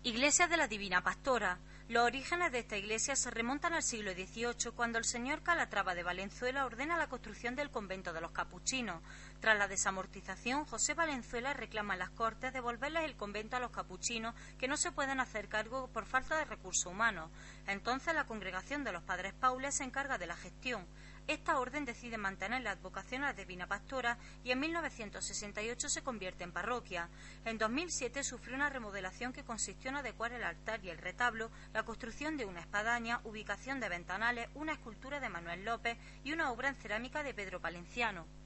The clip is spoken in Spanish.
Iglesia de la Divina Pastora. Los orígenes de esta iglesia se remontan al siglo XVIII, cuando el señor Calatrava de Valenzuela ordena la construcción del convento de los capuchinos. Tras la desamortización, José Valenzuela reclama en las Cortes devolverles el convento a los capuchinos, que no se pueden hacer cargo por falta de recursos humanos. Entonces la congregación de los Padres Paules se encarga de la gestión. Esta orden decide mantener la advocación a la Divina Pastora y en 1968 se convierte en parroquia. En 2007 sufrió una remodelación que consistió en adecuar el altar y el retablo, la construcción de una espadaña, ubicación de ventanales, una escultura de Manuel López y una obra en cerámica de Pedro Palenciano.